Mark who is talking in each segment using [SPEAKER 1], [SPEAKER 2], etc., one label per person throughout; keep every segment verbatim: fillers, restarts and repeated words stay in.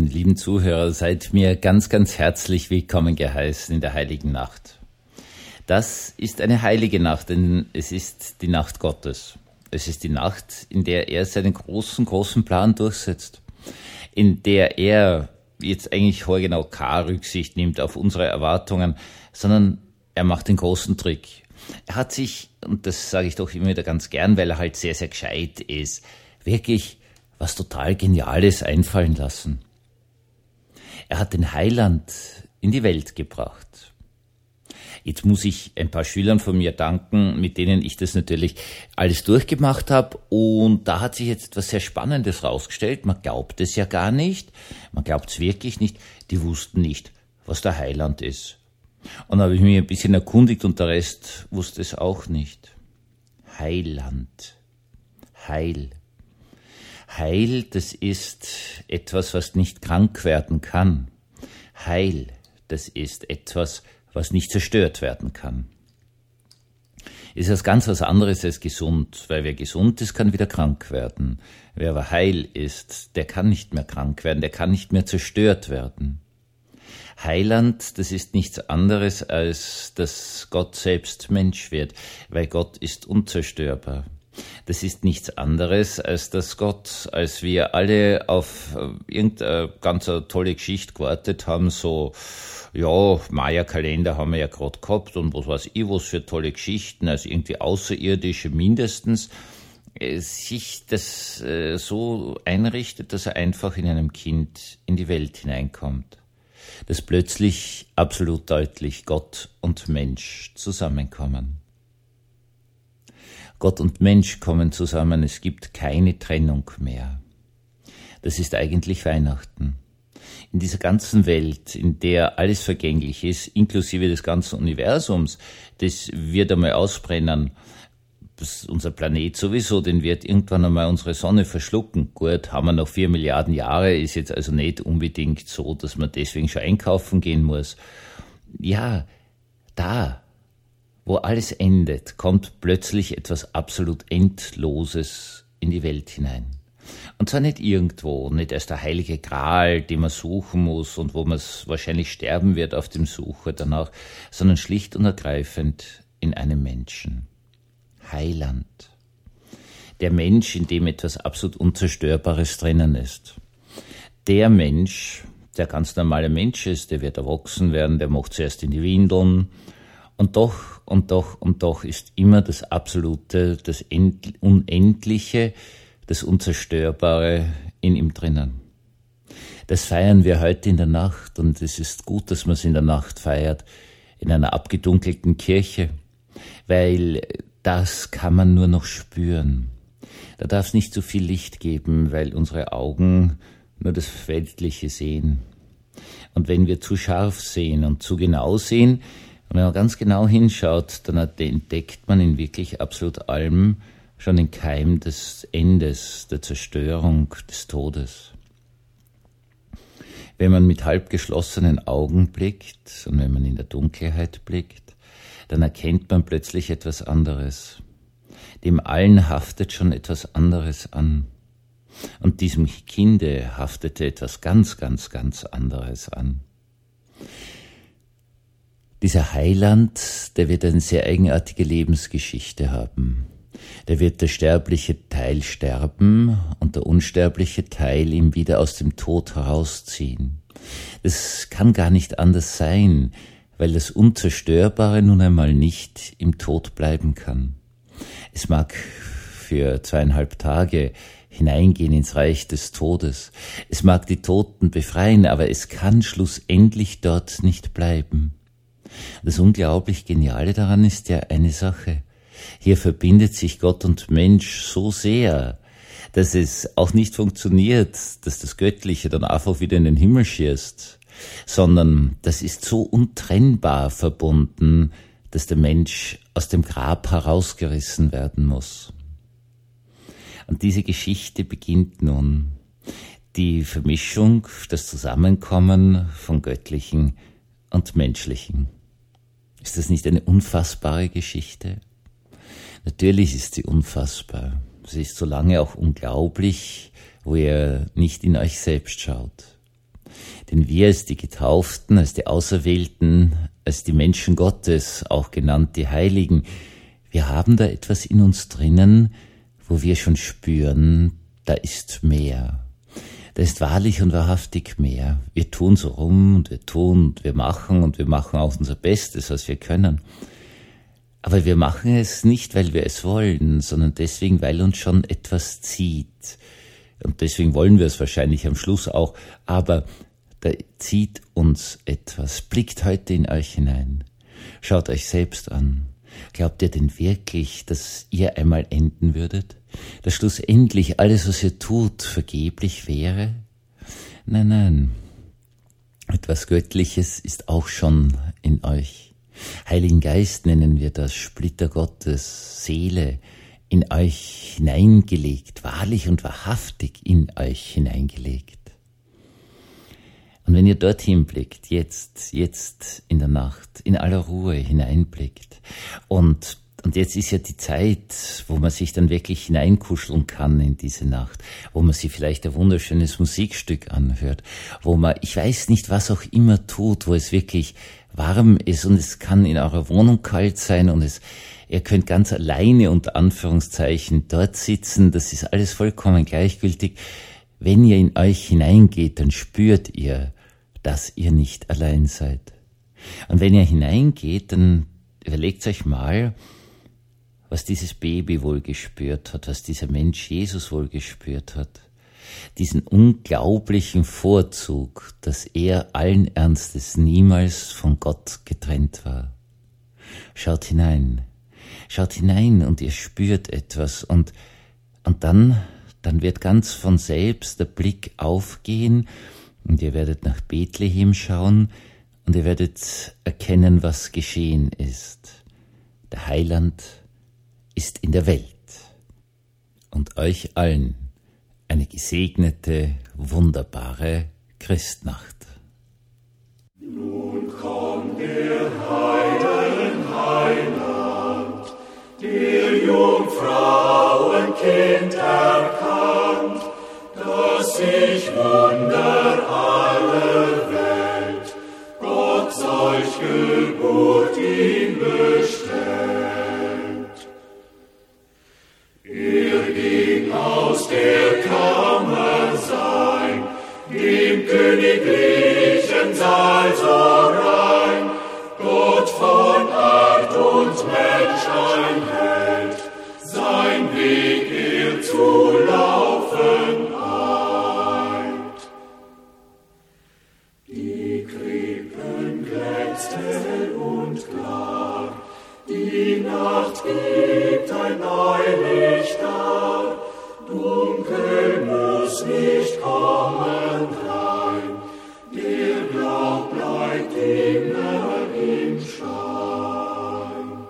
[SPEAKER 1] Meine lieben Zuhörer, seid mir ganz, ganz herzlich willkommen geheißen in der heiligen Nacht. Das ist eine heilige Nacht, denn es ist die Nacht Gottes. Es ist die Nacht, in der er seinen großen, großen Plan durchsetzt, in der er jetzt eigentlich genau keine Rücksicht nimmt auf unsere Erwartungen, sondern er macht den großen Trick. Er hat sich, und das sage ich doch immer wieder ganz gern, weil er halt sehr, sehr gescheit ist, wirklich was total Geniales einfallen lassen. Er hat den Heiland in die Welt gebracht. Jetzt muss ich ein paar Schülern von mir danken, mit denen ich das natürlich alles durchgemacht habe. Und da hat sich jetzt etwas sehr Spannendes rausgestellt. Man glaubt es ja gar nicht. Man glaubt es wirklich nicht. Die wussten nicht, was der Heiland ist. Und da habe ich mich ein bisschen erkundigt und der Rest wusste es auch nicht. Heiland. Heil. Heil, das ist etwas, was nicht krank werden kann. Heil, das ist etwas, was nicht zerstört werden kann. Ist was ganz was anderes als gesund, weil wer gesund ist, kann wieder krank werden. Wer aber heil ist, der kann nicht mehr krank werden, der kann nicht mehr zerstört werden. Heiland, das ist nichts anderes, als dass Gott selbst Mensch wird, weil Gott ist unzerstörbar. Das ist nichts anderes, als dass Gott, als wir alle auf irgendeine ganz tolle Geschichte gewartet haben, so, ja, Maya-Kalender haben wir ja gerade gehabt und was weiß ich, was für tolle Geschichten, also irgendwie Außerirdische mindestens, sich das äh, so einrichtet, dass er einfach in einem Kind in die Welt hineinkommt. Dass plötzlich absolut deutlich Gott und Mensch zusammenkommen. Gott und Mensch kommen zusammen, es gibt keine Trennung mehr. Das ist eigentlich Weihnachten. In dieser ganzen Welt, in der alles vergänglich ist, inklusive des ganzen Universums, das wird einmal ausbrennen. Das, unser Planet sowieso, den wird irgendwann einmal unsere Sonne verschlucken. Gut, haben wir noch vier Milliarden Jahre, ist jetzt also nicht unbedingt so, dass man deswegen schon einkaufen gehen muss. Ja, da, wo alles endet, kommt plötzlich etwas absolut Endloses in die Welt hinein. Und zwar nicht irgendwo, nicht als der heilige Gral, den man suchen muss und wo man wahrscheinlich sterben wird auf dem Suche danach, sondern schlicht und ergreifend in einem Menschen. Heiland. Der Mensch, in dem etwas absolut Unzerstörbares drinnen ist. Der Mensch, der ganz normale Mensch ist, der wird erwachsen werden, der macht zuerst in die Windeln. Und doch, und doch, und doch ist immer das Absolute, das Unendliche, das Unzerstörbare in ihm drinnen. Das feiern wir heute in der Nacht und es ist gut, dass man es in der Nacht feiert, in einer abgedunkelten Kirche, weil das kann man nur noch spüren. Da darf es nicht so viel Licht geben, weil unsere Augen nur das Weltliche sehen. Und wenn wir zu scharf sehen und zu genau sehen, und wenn man ganz genau hinschaut, dann entdeckt man in wirklich absolut allem schon den Keim des Endes, der Zerstörung, des Todes. Wenn man mit halb geschlossenen Augen blickt und wenn man in der Dunkelheit blickt, dann erkennt man plötzlich etwas anderes. Dem Allen haftet schon etwas anderes an. Und diesem Kinde haftete etwas ganz, ganz, ganz anderes an. Dieser Heiland, der wird eine sehr eigenartige Lebensgeschichte haben. Der wird der sterbliche Teil sterben und der unsterbliche Teil ihm wieder aus dem Tod herausziehen. Das kann gar nicht anders sein, weil das Unzerstörbare nun einmal nicht im Tod bleiben kann. Es mag für zweieinhalb Tage hineingehen ins Reich des Todes. Es mag die Toten befreien, aber es kann schlussendlich dort nicht bleiben. Das unglaublich Geniale daran ist ja eine Sache. Hier verbindet sich Gott und Mensch so sehr, dass es auch nicht funktioniert, dass das Göttliche dann einfach wieder in den Himmel schießt, sondern das ist so untrennbar verbunden, dass der Mensch aus dem Grab herausgerissen werden muss. Und diese Geschichte beginnt nun. Die Vermischung, das Zusammenkommen von Göttlichen und Menschlichen. Ist das nicht eine unfassbare Geschichte? Natürlich ist sie unfassbar. Sie ist so lange auch unglaublich, wo ihr nicht in euch selbst schaut. Denn wir als die Getauften, als die Auserwählten, als die Menschen Gottes, auch genannt die Heiligen, wir haben da etwas in uns drinnen, wo wir schon spüren, da ist mehr. Da ist wahrlich und wahrhaftig mehr. Wir tun so rum und wir tun und wir machen und wir machen auch unser Bestes, was wir können. Aber wir machen es nicht, weil wir es wollen, sondern deswegen, weil uns schon etwas zieht. Und deswegen wollen wir es wahrscheinlich am Schluss auch. Aber da zieht uns etwas. Blickt heute in euch hinein. Schaut euch selbst an. Glaubt ihr denn wirklich, dass ihr einmal enden würdet? Dass schlussendlich alles, was ihr tut, vergeblich wäre? Nein, nein. Etwas Göttliches ist auch schon in euch. Heiligen Geist nennen wir das, Splitter Gottes, Seele, in euch hineingelegt, wahrlich und wahrhaftig in euch hineingelegt. Und wenn ihr dorthin blickt, jetzt, jetzt in der Nacht, in aller Ruhe hineinblickt, und, und jetzt ist ja die Zeit, wo man sich dann wirklich hineinkuscheln kann in diese Nacht, wo man sich vielleicht ein wunderschönes Musikstück anhört, wo man, ich weiß nicht, was auch immer tut, wo es wirklich warm ist und es kann in eurer Wohnung kalt sein und es, ihr könnt ganz alleine unter Anführungszeichen dort sitzen, das ist alles vollkommen gleichgültig. Wenn ihr in euch hineingeht, dann spürt ihr, dass ihr nicht allein seid. Und wenn ihr hineingeht, dann überlegt euch mal, was dieses Baby wohl gespürt hat, was dieser Mensch Jesus wohl gespürt hat. Diesen unglaublichen Vorzug, dass er allen Ernstes niemals von Gott getrennt war. Schaut hinein, schaut hinein und ihr spürt etwas und, und dann, dann wird ganz von selbst der Blick aufgehen und ihr werdet nach Bethlehem schauen und ihr werdet erkennen, was geschehen ist. Der Heiland ist in der Welt und euch allen eine gesegnete, wunderbare Christnacht.
[SPEAKER 2] Nun kommt der Heiden Heiland, der Jungfrauenkind erkannt, dass sich wunder alle Welt, Gott solch Geburt ihm bestellt. Er ging aus der Kammer sein, dem königlichen Saal so rein, Gott von Art und Mensch ein Held, sein Weg er zu laufen eilt. Die Krippen glänzt hell und klar, die Nacht gibt ein Neulicht dar, dunkel muss nicht kommen rein, der Glaub bleibt immer im Schein.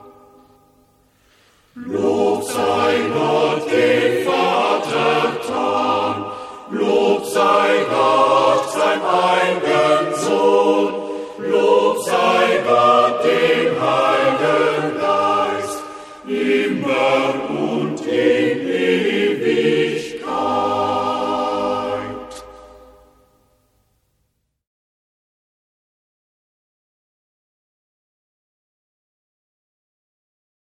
[SPEAKER 2] Lob sei Gott, den Vater Tan, Lob sei Gott, sein einigen Sohn, Lob sei Gott, dem Heiligen Geist, immer und in